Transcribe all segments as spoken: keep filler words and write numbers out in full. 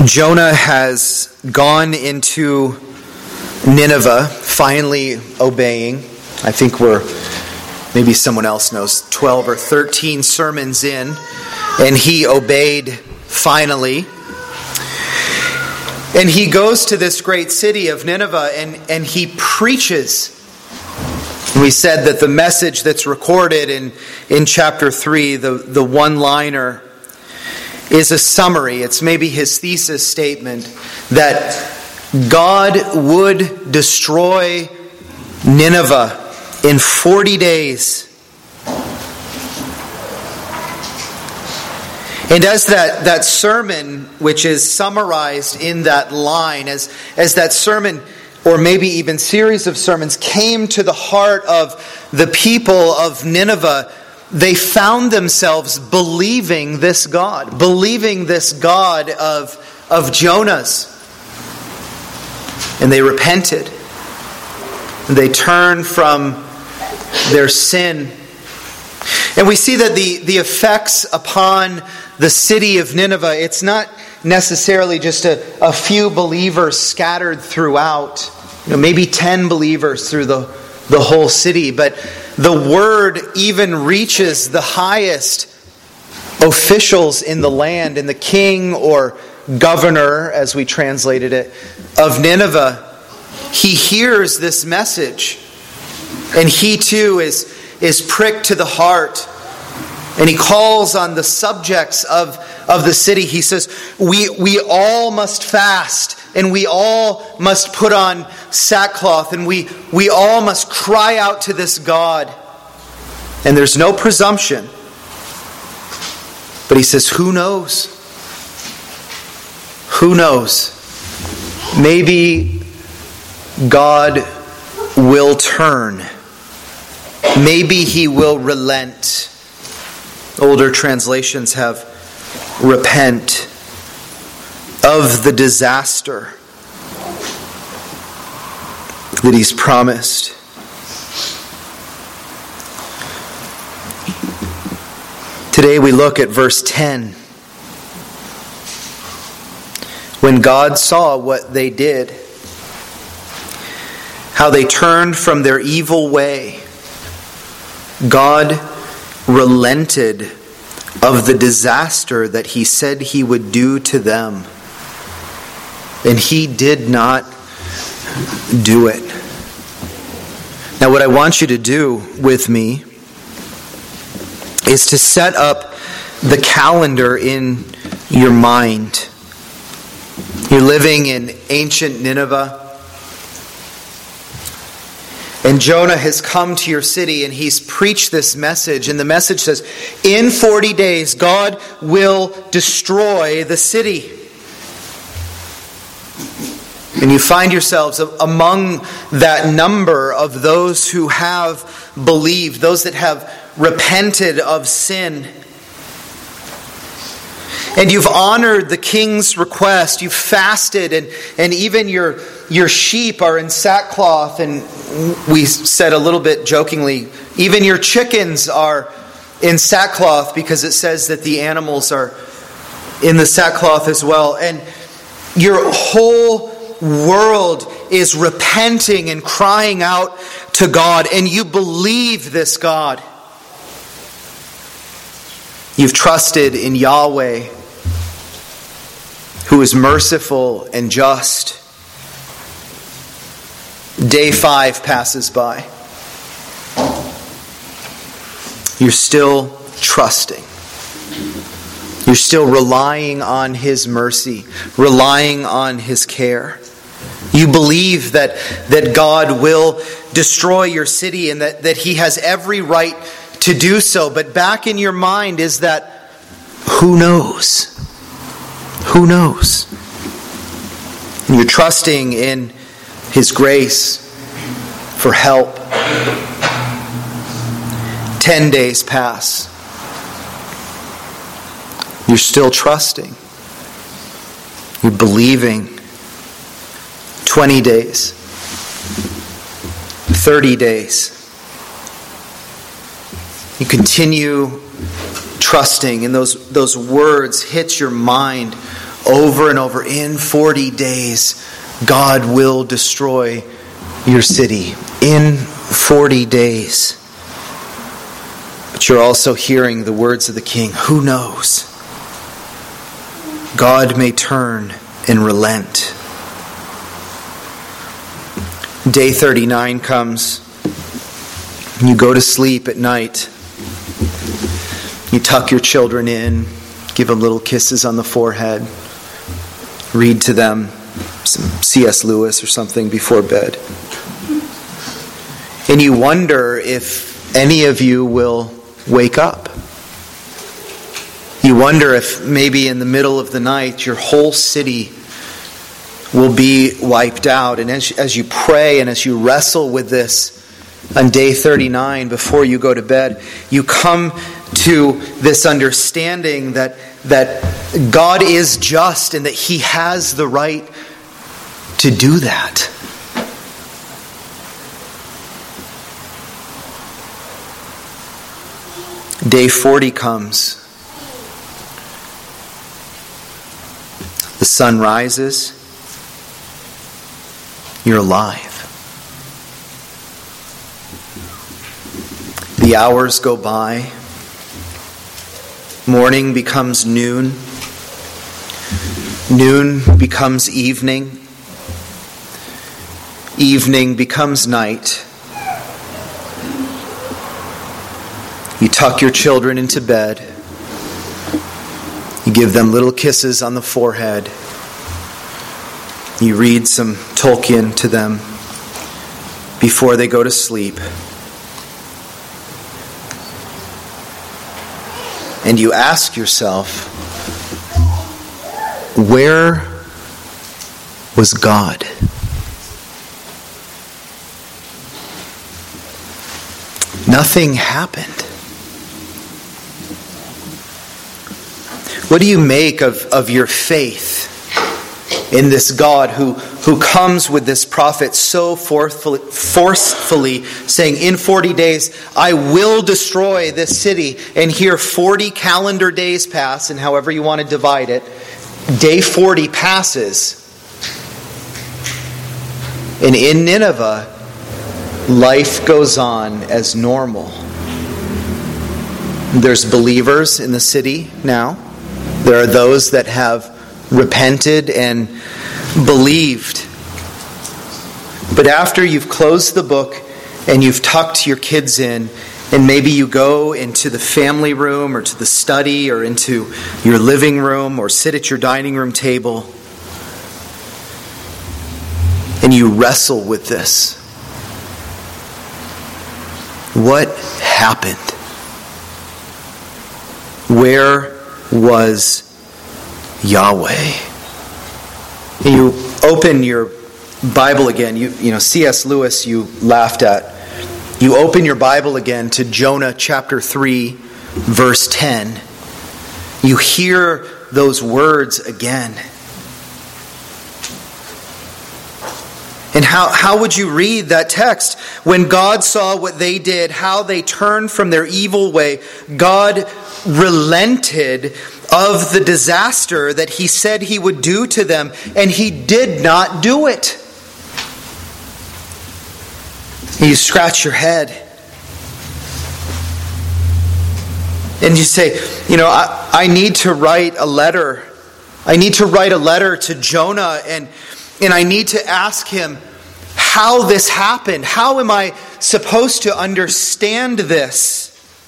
Jonah has gone into Nineveh, finally obeying. I think we're, maybe someone else knows, twelve or thirteen sermons in, and he obeyed finally. And he goes to this great city of Nineveh and, and he preaches. We said that the message that's recorded in, in chapter three, the, the one-liner, is a summary. It's maybe his thesis statement that God would destroy Nineveh in forty days. And as that, that sermon, which is summarized in that line, as, as that sermon, or maybe even series of sermons, came to the heart of the people of Nineveh, they found themselves believing this God, believing this God of, of Jonah's. And they repented. They turned from their sin. And we see that the, the effects upon the city of Nineveh, it's not necessarily just a, a few believers scattered throughout, you know, maybe ten believers through the, the whole city, but the word even reaches the highest officials in the land, and the king or governor, as we translated it, of Nineveh. He hears this message, and he too is, is pricked to the heart. And he calls on the subjects of, of the city. He says, we, we all must fast, and we all must put on sackcloth, and we, we all must cry out to this God. And there's no presumption. But he says, who knows? Who knows? Maybe God will turn. Maybe he will relent. Older translations have repent of the disaster that he's promised. Today we look at verse ten. When God saw what they did, how they turned from their evil way, God relented of the disaster that he said he would do to them. And he did not do it. Now, what I want you to do with me is to set up the calendar in your mind. You're living in ancient Nineveh. And Jonah has come to your city and he's preached this message. And the message says, in forty days, God will destroy the city. And you find yourselves among that number of those who have believed, those that have repented of sin. And you've honored the king's request. You've fasted, and, and even your, your sheep are in sackcloth. And we said a little bit jokingly, even your chickens are in sackcloth, because it says that the animals are in the sackcloth as well. And your whole world is repenting and crying out to God. And you believe this God. You've trusted in Yahweh, who is merciful and just. Day five passes by. You're still trusting. You're still relying on his mercy, relying on his care. You believe that, that God will destroy your city and that, that he has every right to do so. But back in your mind is that, who knows? Who knows? And you're trusting in his grace for help. Ten days pass. You're still trusting. You're believing. Twenty days. Thirty days. You continue trusting, and those, those words hit your mind over and over. In forty days, God will destroy your city. In forty days. But you're also hearing the words of the king. Who knows? God may turn and relent. Day thirty-nine comes. You go to sleep at night. You tuck your children in, give them little kisses on the forehead, read to them some C S Lewis or something before bed. And you wonder if any of you will wake up. You wonder if maybe in the middle of the night your whole city will be wiped out. And as, as you pray and as you wrestle with this on day thirty-nine before you go to bed, you come to this understanding that, that God is just and that He has the right to do that. Day forty comes. The sun rises. You're alive. The hours go by. Morning becomes noon. Noon becomes evening. Evening becomes night. You tuck your children into bed. You give them little kisses on the forehead. You read some Tolkien to them before they go to sleep. And you ask yourself, where was God? Nothing happened. What do you make of, of your faith in this God who, who comes with this prophet so forcefully, forcefully saying, in forty days, I will destroy this city. And here forty calendar days pass, and however you want to divide it, day forty passes. And in Nineveh, life goes on as normal. There's believers in the city now. There are those that have repented and believed. But after you've closed the book and you've tucked your kids in, and maybe you go into the family room or to the study or into your living room or sit at your dining room table, and you wrestle with this. What happened? Where was Yahweh? And you open your Bible again. You, you know, C S Lewis you laughed at. You open your Bible again to Jonah chapter three, verse ten. You hear those words again. And how, how would you read that text? When God saw what they did, how they turned from their evil way, God relented of the disaster that He said He would do to them, and He did not do it. And you scratch your head. And you say, you know, I, I need to write a letter. I need to write a letter to Jonah, and And I need to ask him how this happened. How am I supposed to understand this?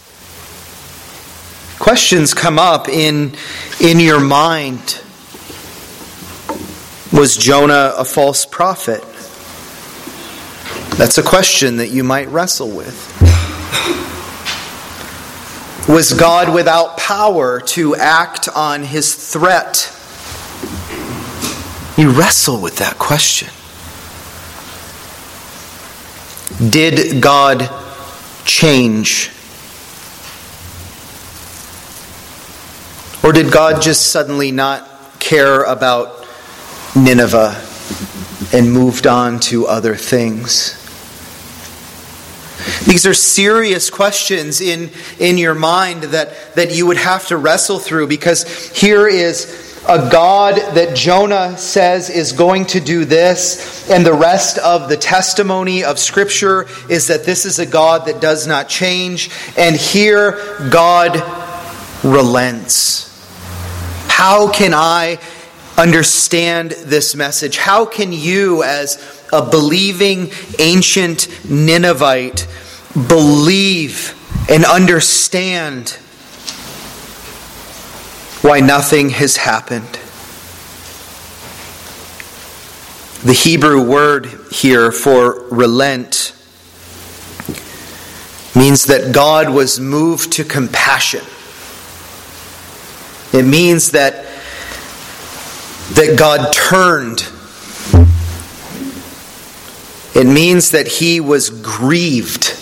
Questions come up in, in your mind. Was Jonah a false prophet? That's a question that you might wrestle with. Was God without power to act on His threat? You wrestle with that question. Did God change? Or did God just suddenly not care about Nineveh and moved on to other things? These are serious questions in, in your mind that, that you would have to wrestle through, because here is a God that Jonah says is going to do this, and the rest of the testimony of Scripture is that this is a God that does not change, and here God relents. How can I understand this message? How can you, as a believing ancient Ninevite, believe and understand why nothing has happened? The Hebrew word here for relent means that God was moved to compassion. It means that that God turned. It means that he was grieved.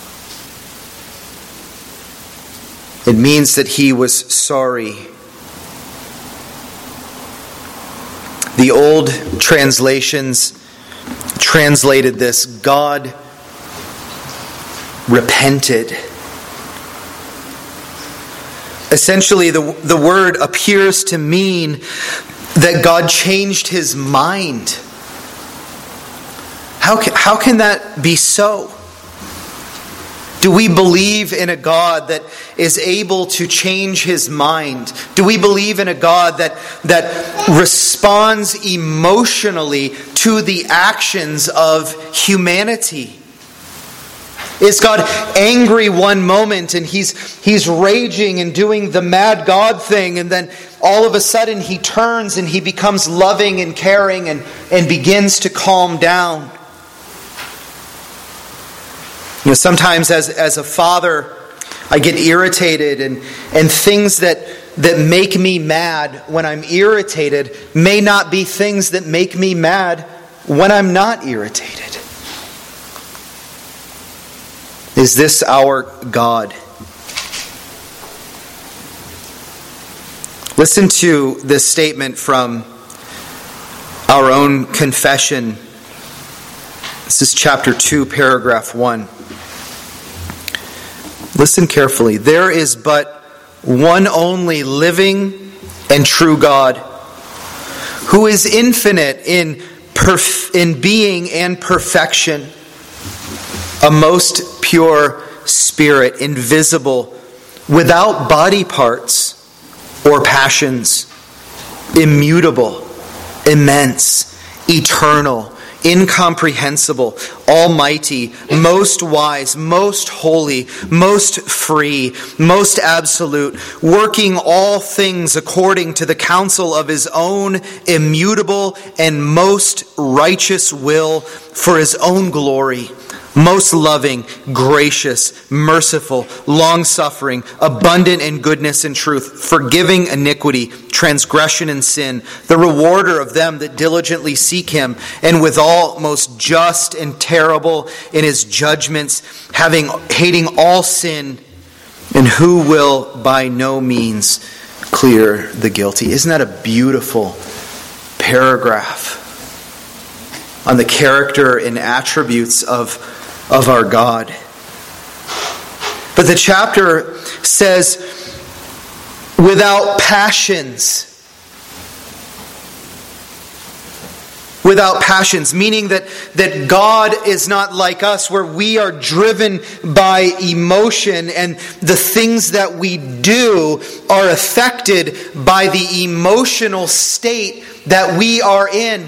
It means that he was sorry. The old translations translated this, God repented. Essentially, the, the word appears to mean that God changed his mind. How can, how can that be so? Do we believe in a God that is able to change his mind? Do we believe in a God that, that responds emotionally to the actions of humanity? Is God angry one moment and he's he's raging and doing the mad God thing, and then all of a sudden he turns and he becomes loving and caring and, and begins to calm down? You know, sometimes as, as a father, I get irritated, and, and things that, that make me mad when I'm irritated may not be things that make me mad when I'm not irritated. Is this our God? Listen to this statement from our own confession. This is chapter two, paragraph one. Listen carefully. There is but one only living and true God, who is infinite in perf- in being and perfection, a most pure spirit, invisible, without body parts or passions, immutable, immense, eternal, incomprehensible, almighty, most wise, most holy, most free, most absolute, working all things according to the counsel of his own immutable and most righteous will for his own glory, most loving, gracious, merciful, long-suffering, abundant in goodness and truth, forgiving iniquity, transgression and sin, the rewarder of them that diligently seek him, and withal most just and terrible in his judgments, having hating all sin, and who will by no means clear the guilty. Isn't that a beautiful paragraph on the character and attributes of of our God? But the chapter says, without passions. Without passions, meaning that, that God is not like us, where we are driven by emotion and the things that we do are affected by the emotional state that we are in.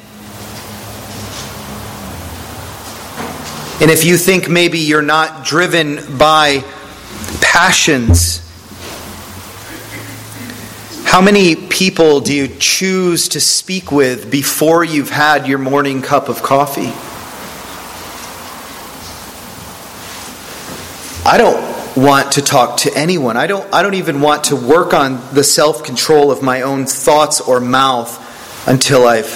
And if you think maybe you're not driven by passions, how many people do you choose to speak with before you've had your morning cup of coffee? I don't want to talk to anyone. I don't I don't even want to work on the self-control of my own thoughts or mouth until I've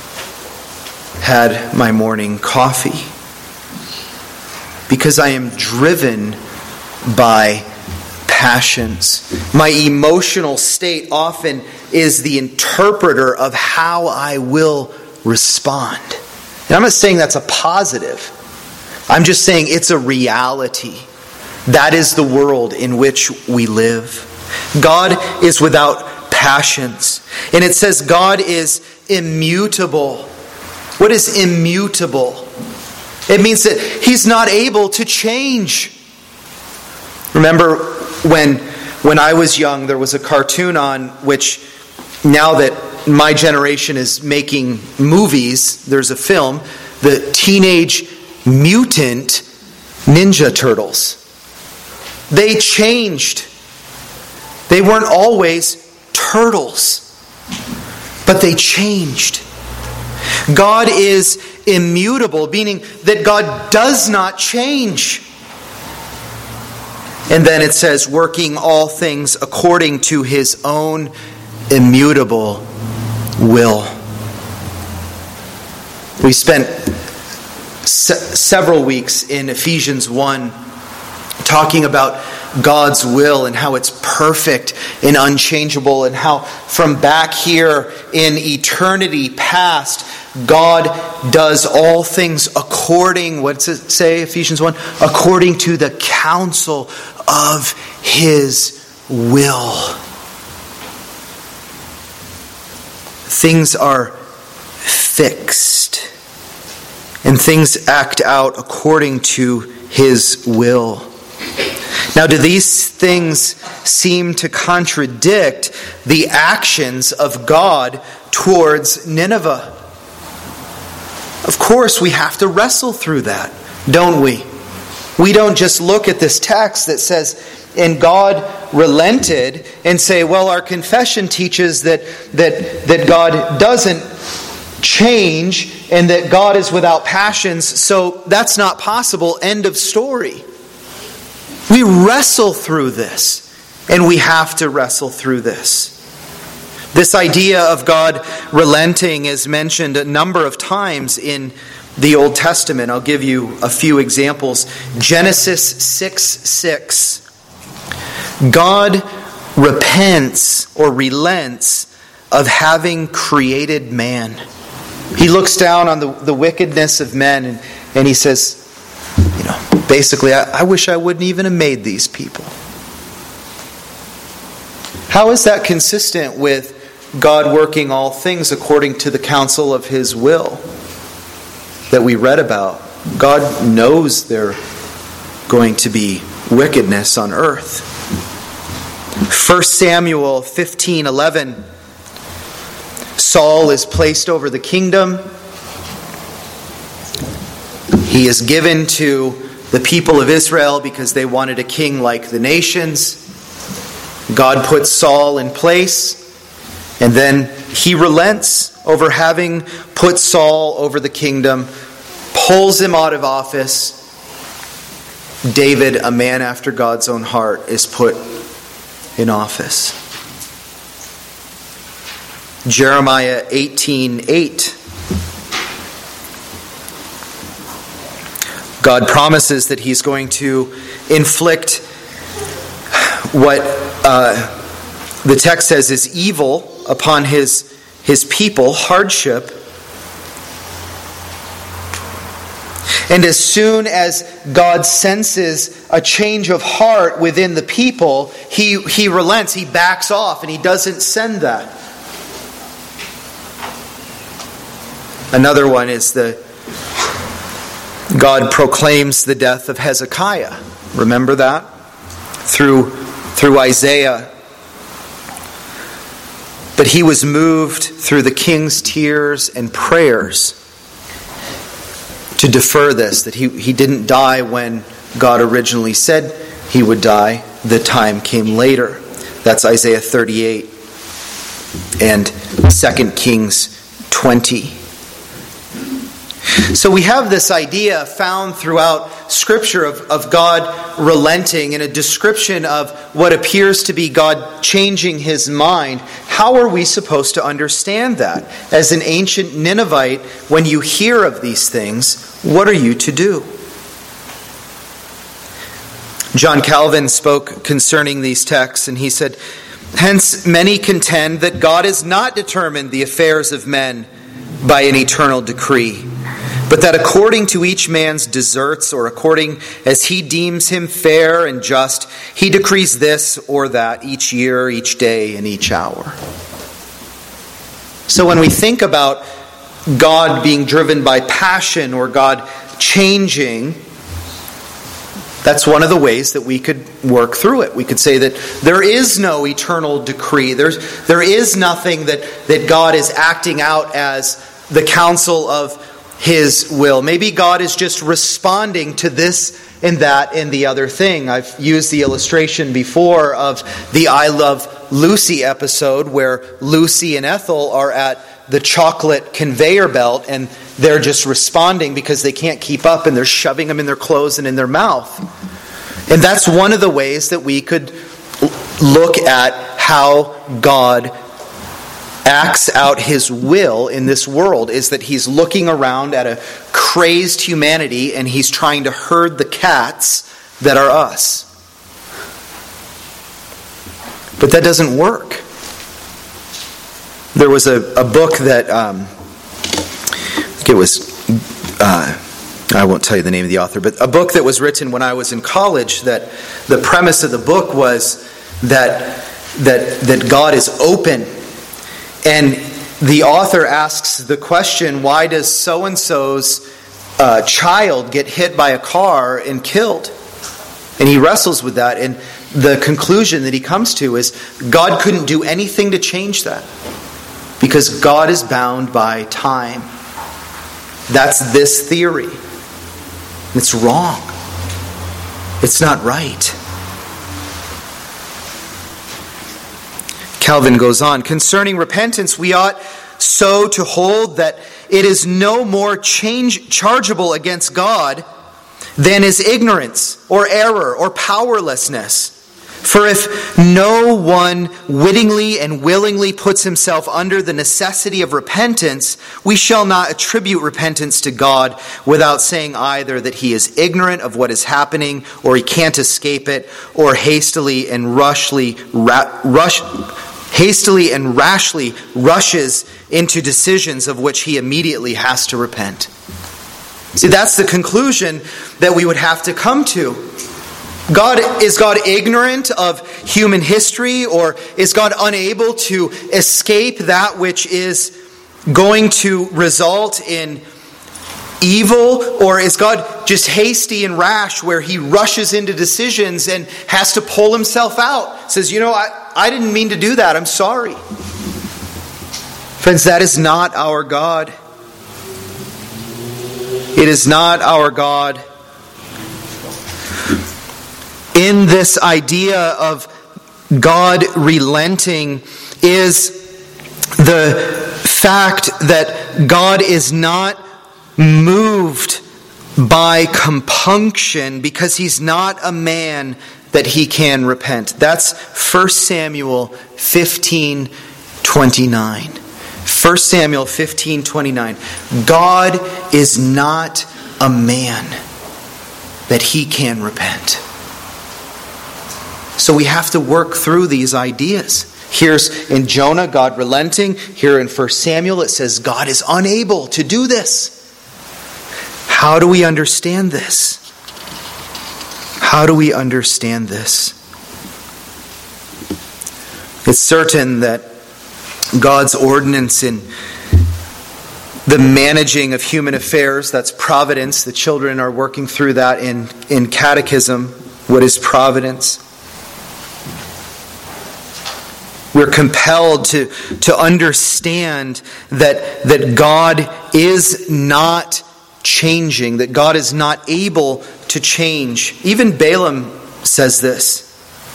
had my morning coffee. Because I am driven by passions. My emotional state often is the interpreter of how I will respond. And I'm not saying that's a positive. I'm just saying it's a reality. That is the world in which we live. God is without passions. And it says God is immutable. What is immutable? It means that He's not able to change. Remember when, when I was young, there was a cartoon on which, now that my generation is making movies, there's a film, the Teenage Mutant Ninja Turtles. They changed. They weren't always turtles, but they changed. God is immutable, meaning that God does not change. And then it says, working all things according to His own immutable will. We spent se- several weeks in Ephesians one talking about God's will and how it's perfect and unchangeable, and how from back here in eternity past, God does all things according, what's it say, Ephesians one? According to the counsel of His will. Things are fixed, and things act out according to His will. Now, do these things seem to contradict the actions of God towards Nineveh? Of course, we have to wrestle through that, don't we? We don't just look at this text that says, and God relented, and say, well, our confession teaches that, that, that God doesn't change and that God is without passions, so that's not possible. End of story. We wrestle through this, and we have to wrestle through this. This idea of God relenting is mentioned a number of times in the Old Testament. I'll give you a few examples. Genesis six six. God repents or relents of having created man. He looks down on the, the wickedness of men, and, and He says, you know, basically, I, I wish I wouldn't even have made these people. How is that consistent with God working all things according to the counsel of His will that we read about? God knows there's going to be wickedness on earth. First Samuel fifteen eleven. Saul is placed over the kingdom. He is given to the people of Israel because they wanted a king like the nations. God puts Saul in place, and then He relents over having put Saul over the kingdom, pulls him out of office. David, a man after God's own heart, is put in office. Jeremiah eighteen eight. God promises that He's going to inflict what uh, the text says is evil upon His, his people, hardship. And as soon as God senses a change of heart within the people, He, he relents, He backs off, and He doesn't send that. Another one is the God proclaims the death of Hezekiah. Remember that? Through, through Isaiah. But he was moved through the king's tears and prayers to defer this, that he, he didn't die when God originally said he would die. The time came later. That's Isaiah thirty-eight and Second Kings twenty. So we have this idea found throughout Scripture of, of God relenting, and a description of what appears to be God changing His mind. How are we supposed to understand that? As an ancient Ninevite, when you hear of these things, what are you to do? John Calvin spoke concerning these texts, and he said, "Hence many contend that God has not determined the affairs of men by an eternal decree, but that according to each man's deserts, or according as he deems him fair and just, he decrees this or that each year, each day, and each hour. So when we think about God being driven by passion or God changing, that's one of the ways that we could work through it. We could say that there is no eternal decree. There's, there is nothing that, that God is acting out as the counsel of His will. Maybe God is just responding to this and that and the other thing. I've used the illustration before of the I Love Lucy episode where Lucy and Ethel are at the chocolate conveyor belt and they're just responding because they can't keep up and they're shoving them in their clothes and in their mouth. And that's one of the ways that we could look at how God acts out His will in this world, is that He's looking around at a crazed humanity and He's trying to herd the cats that are us. But that doesn't work. There was a, a book that, um, it was, uh, I won't tell you the name of the author, but a book that was written when I was in college, that the premise of the book was that that that God is open. And the author asks the question, why does so-and-so's uh, child get hit by a car and killed? And he wrestles with that. And the conclusion that he comes to is God couldn't do anything to change that, because God is bound by time. That's this theory. It's wrong. It's not right. Calvin goes on, concerning repentance, we ought so to hold that it is no more change, chargeable against God than is ignorance or error or powerlessness. For if no one wittingly and willingly puts himself under the necessity of repentance, we shall not attribute repentance to God without saying either that he is ignorant of what is happening, or he can't escape it, or hastily and rushly ra- rush hastily and rashly rushes into decisions of which he immediately has to repent. See, that's the conclusion that we would have to come to. God, is God ignorant of human history, or is God unable to escape that which is going to result in evil? Or is God just hasty and rash where he rushes into decisions and has to pull himself out? Says, you know, I, I didn't mean to do that. I'm sorry. Friends, that is not our God. It is not our God. In this idea of God relenting is the fact that God is not moved by compunction because he's not a man that he can repent. That's First Samuel fifteen twenty-nine. First Samuel fifteen twenty-nine. God is not a man that he can repent. So we have to work through these ideas. Here's in Jonah, God relenting. Here in First Samuel, it says God is unable to do this. How do we understand this? How do we understand this? It's certain that God's ordinance in the managing of human affairs, that's providence. The children are working through that in, in catechism. What is providence? We're compelled to, to understand that, that God is not changing, that God is not able to change. Even Balaam says this.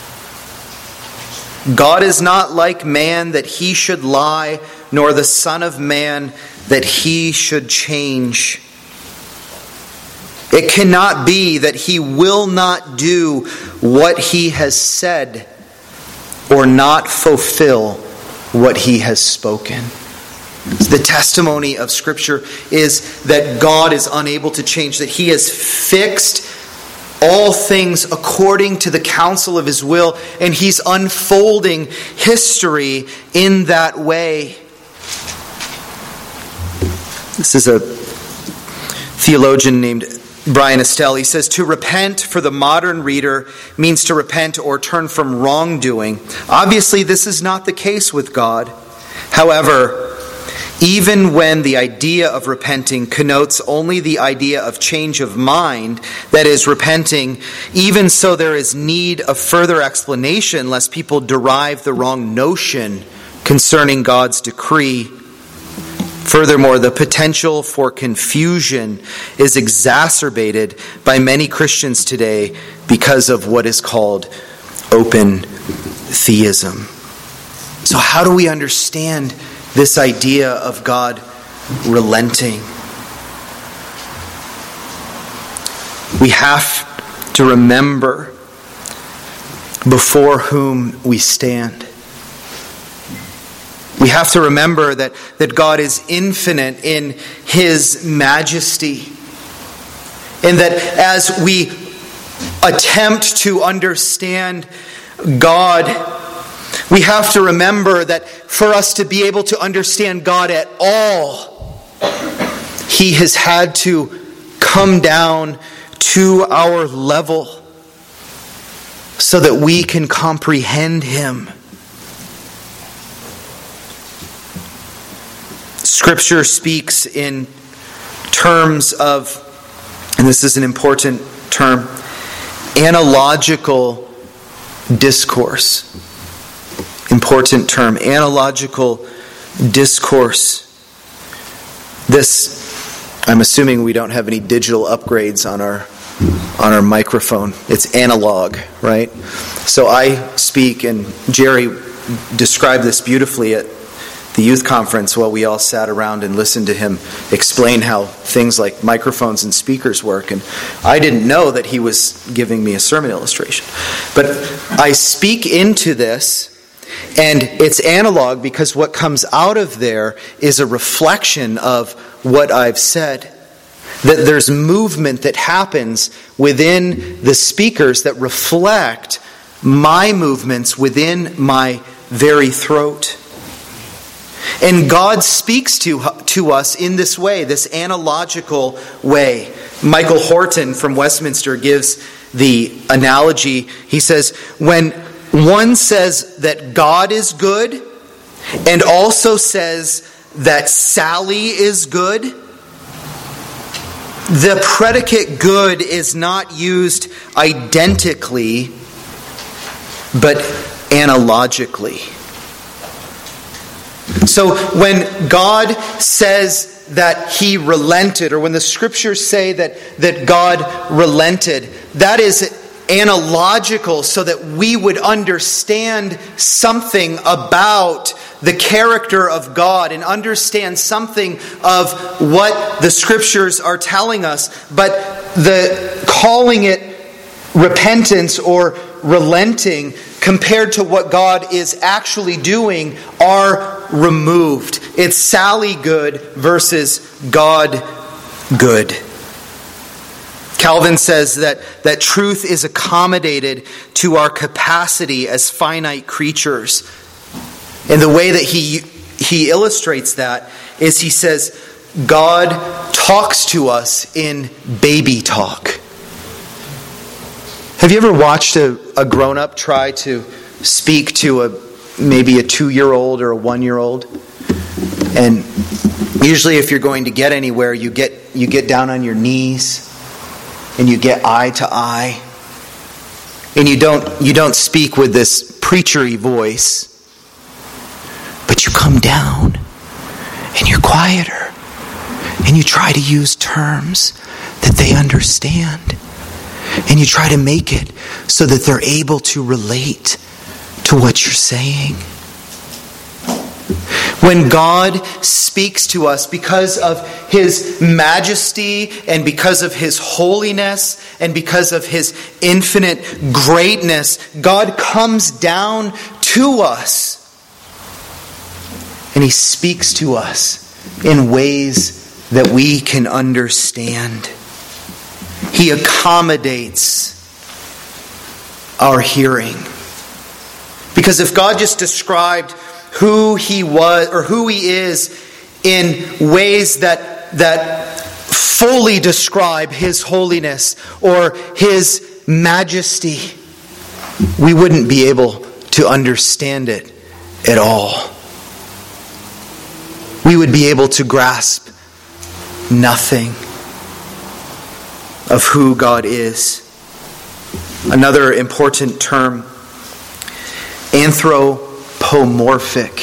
God is not like man that he should lie, nor the Son of Man that he should change. It cannot be that he will not do what he has said, or not fulfill what he has spoken. The testimony of Scripture is that God is unable to change, that he has fixed all things according to the counsel of his will, and he's unfolding history in that way. This is a theologian named Brian Estelle. He says, to repent for the modern reader means to repent or turn from wrongdoing. Obviously, this is not the case with God. However, even when the idea of repenting connotes only the idea of change of mind, that is, repenting, even so there is need of further explanation lest people derive the wrong notion concerning God's decree. Furthermore, the potential for confusion is exacerbated by many Christians today because of what is called open theism. So how do we understand this idea of God relenting? We have to remember before whom we stand. We have to remember that, that God is infinite in His majesty. And that as we attempt to understand God, we have to remember that for us to be able to understand God at all, He has had to come down to our level so that we can comprehend Him. Scripture speaks in terms of, and this is an important term, analogical discourse. Important term, analogical discourse. This, I'm assuming we don't have any digital upgrades on our on our microphone. It's analog, right? So I speak, and Jerry described this beautifully at the youth conference while we all sat around and listened to him explain how things like microphones and speakers work. And I didn't know that he was giving me a sermon illustration. But I speak into this, and it's analog because what comes out of there is a reflection of what I've said. That there's movement that happens within the speakers that reflect my movements within my very throat. And God speaks to, to us in this way, this analogical way. Michael Horton from Westminster gives the analogy. He says, when one says that God is good and also says that Sally is good, the predicate good is not used identically, but analogically. So when God says that He relented, or when the Scriptures say that, that God relented, that is analogical so that we would understand something about the character of God and understand something of what the Scriptures are telling us. But the calling it repentance or relenting compared to what God is actually doing are removed. It's Sally good versus God good. Calvin says that, that truth is accommodated to our capacity as finite creatures. And the way that he, he illustrates that is he says, God talks to us in baby talk. Have you ever watched a, a grown-up try to speak to a maybe a two-year-old or a one-year-old? And usually if you're going to get anywhere, you get you get down on your knees and you get eye to eye. And you don't you don't speak with this preachery voice, but you come down and you're quieter and you try to use terms that they understand. And you try to make it so that they're able to relate to what you're saying. When God speaks to us because of His majesty and because of His holiness and because of His infinite greatness, God comes down to us. And He speaks to us in ways that we can understand. He accommodates our hearing. Because if God just described who He was or who He is in ways that that fully describe His holiness or His majesty, we wouldn't be able to understand it at all. We would be able to grasp nothing of who God is. Another important term, anthropomorphic.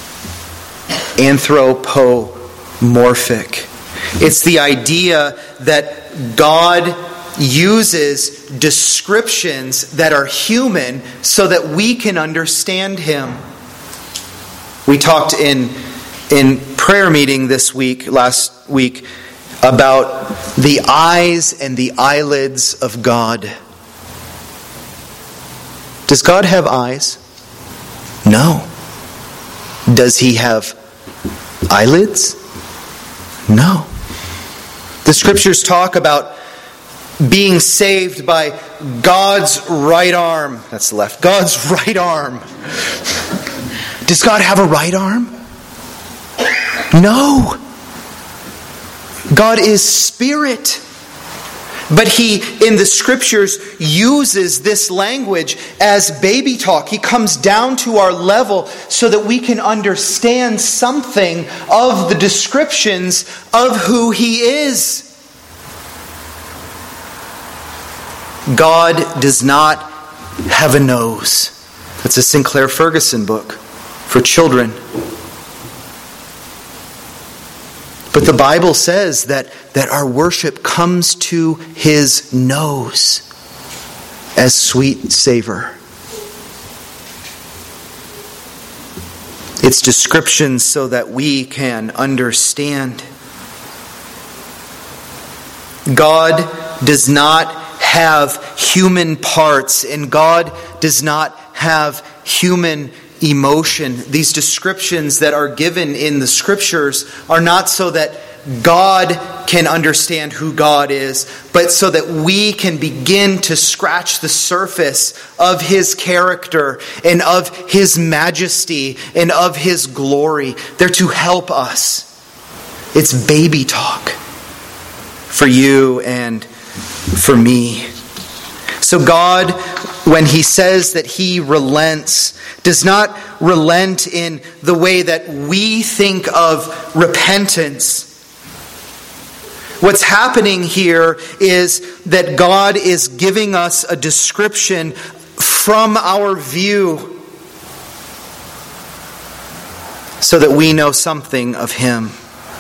Anthropomorphic. It's the idea that God uses descriptions that are human so that we can understand Him. We talked in in prayer meeting this week, last week, about the eyes and the eyelids of God. Does God have eyes? No. Does He have eyelids? No. The Scriptures talk about being saved by God's right arm. That's the left. God's right arm. Does God have a right arm? No. God is spirit. But He, in the Scriptures, uses this language as baby talk. He comes down to our level so that we can understand something of the descriptions of who He is. God does not have a nose. That's a Sinclair Ferguson book for children. But the Bible says that, that our worship comes to His nose as sweet savor. It's descriptions so that we can understand. God does not have human parts, and God does not have human emotion. These descriptions that are given in the Scriptures are not so that God can understand who God is, but so that we can begin to scratch the surface of His character and of His majesty and of His glory. They're to help us. It's baby talk for you and for me. So God, when He says that He relents, does not relent in the way that we think of repentance. What's happening here is that God is giving us a description from our view so that we know something of Him.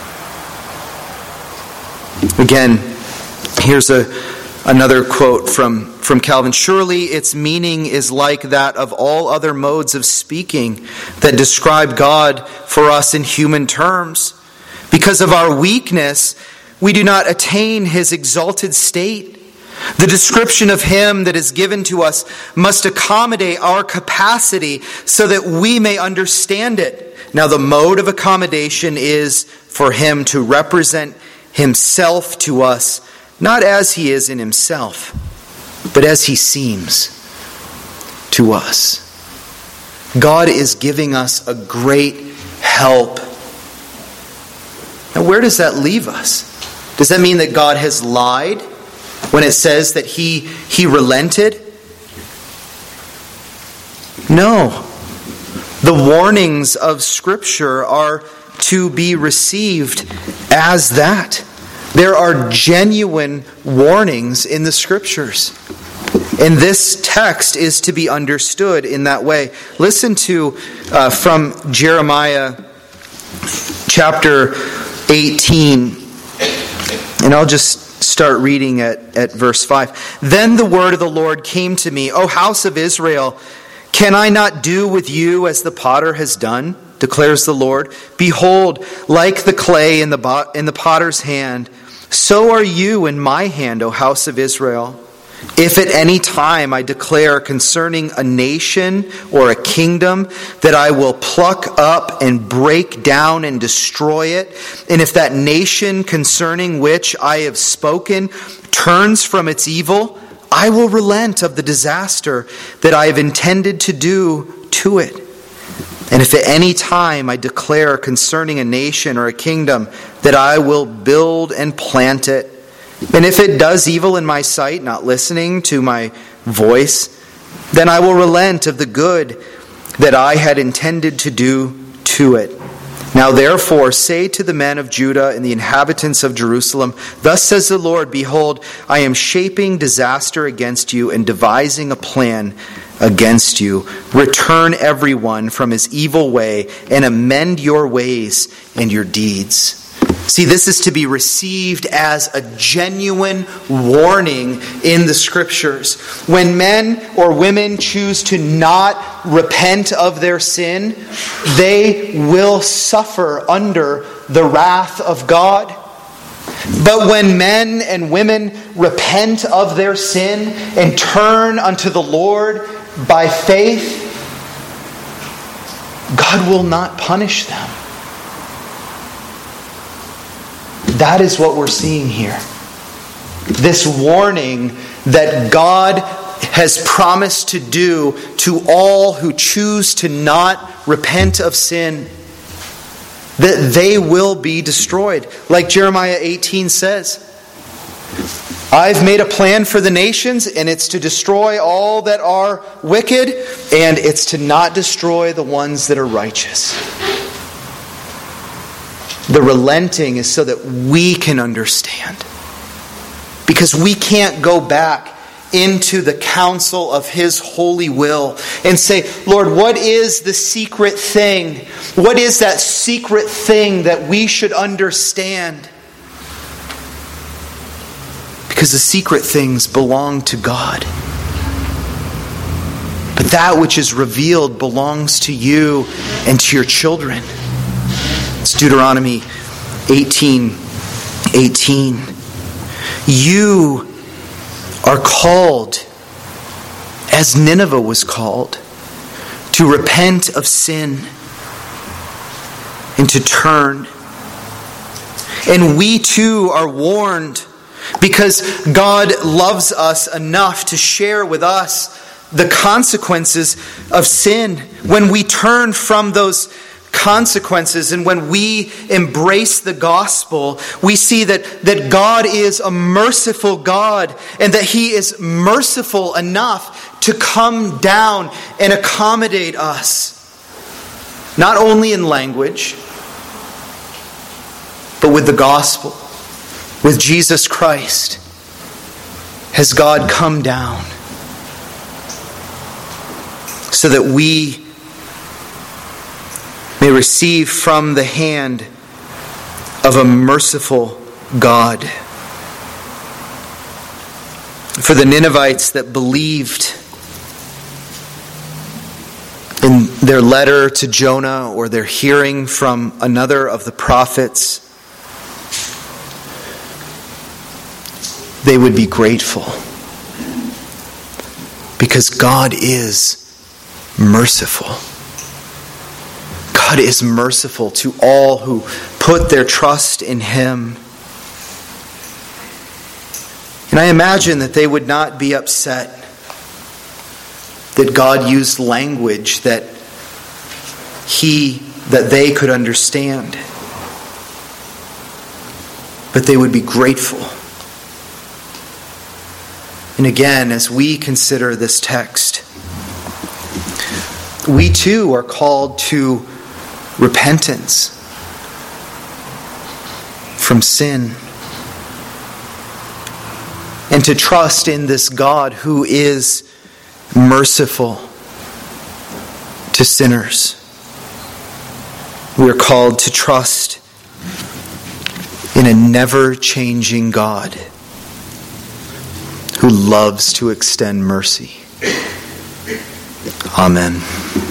Again, here's a another quote from, from Calvin. Surely its meaning is like that of all other modes of speaking that describe God for us in human terms. Because of our weakness, we do not attain His exalted state. The description of Him that is given to us must accommodate our capacity so that we may understand it. Now, the mode of accommodation is for Him to represent Himself to us, not as He is in Himself, but as He seems to us. God is giving us a great help. Now, where does that leave us? Does that mean that God has lied when it says that He, he relented? No. The warnings of Scripture are to be received as that. There are genuine warnings in the Scriptures. And this text is to be understood in that way. Listen to uh, from Jeremiah chapter eighteen. And I'll just start reading at, at verse five. Then the word of the Lord came to me, O house of Israel, can I not do with you as the potter has done? Declares the Lord. Behold, like the clay in the in the potter's hand, so are you in my hand, O house of Israel. If at any time I declare concerning a nation or a kingdom that I will pluck up and break down and destroy it, and if that nation concerning which I have spoken turns from its evil, I will relent of the disaster that I have intended to do to it. And if at any time I declare concerning a nation or a kingdom that I will build and plant it, and if it does evil in my sight, not listening to my voice, then I will relent of the good that I had intended to do to it. Now therefore say to the men of Judah and the inhabitants of Jerusalem, thus says the Lord, behold, I am shaping disaster against you and devising a plan against you. Return everyone from his evil way and amend your ways and your deeds. See, this is to be received as a genuine warning in the Scriptures. When men or women choose to not repent of their sin, they will suffer under the wrath of God. But when men and women repent of their sin and turn unto the Lord by faith, God will not punish them. That is what we're seeing here. This warning that God has promised to do to all who choose to not repent of sin, that they will be destroyed. Like Jeremiah eighteen says, I've made a plan for the nations, and it's to destroy all that are wicked, and it's to not destroy the ones that are righteous. The relenting is so that we can understand. Because we can't go back into the counsel of His holy will and say, Lord, what is the secret thing? What is that secret thing that we should understand? Because the secret things belong to God. But that which is revealed belongs to you and to your children. It's Deuteronomy eighteen eighteen. You are called, as Nineveh was called, to repent of sin and to turn. And we too are warned, because God loves us enough to share with us the consequences of sin. When we turn from those consequences and when we embrace the gospel, we see that, that God is a merciful God, and that He is merciful enough to come down and accommodate us. Not only in language, but with the gospel. With Jesus Christ has God come down so that we may receive from the hand of a merciful God. For the Ninevites that believed in their letter to Jonah or their hearing from another of the prophets, they would be grateful, because God is merciful. God is merciful to all who put their trust in Him. And I imagine that they would not be upset that God used language that He, that they could understand. But they would be grateful. And again, as we consider this text, we too are called to repentance from sin, and to trust in this God who is merciful to sinners. We are called to trust in a never-changing God who loves to extend mercy. Amen.